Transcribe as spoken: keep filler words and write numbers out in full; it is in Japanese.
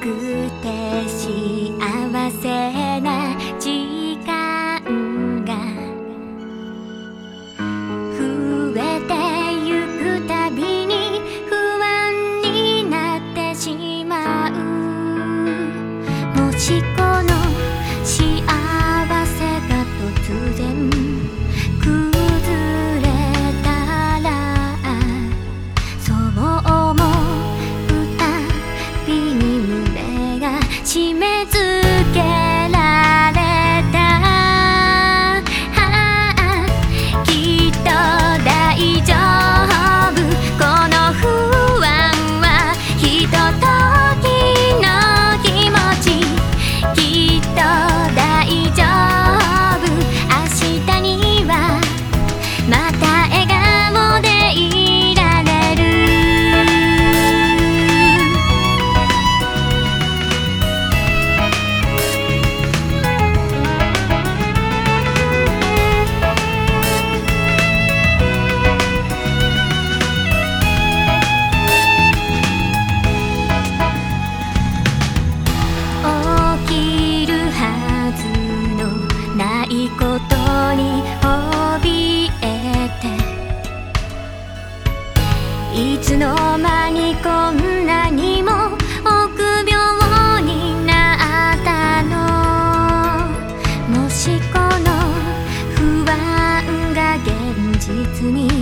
くて幸せな時間が増えてゆくたびに不安になってしまう。もしこの幸せが突然崩れたら、そう思うたびに胸が締め付けられた。きっと大丈夫、この不安はひとときの気持ち。きっと大丈夫、明日にはまた笑顔でいられる。起きるはずのないことに怯えて、いつの間にこんなにも臆病になったの。もしこの不安が現実に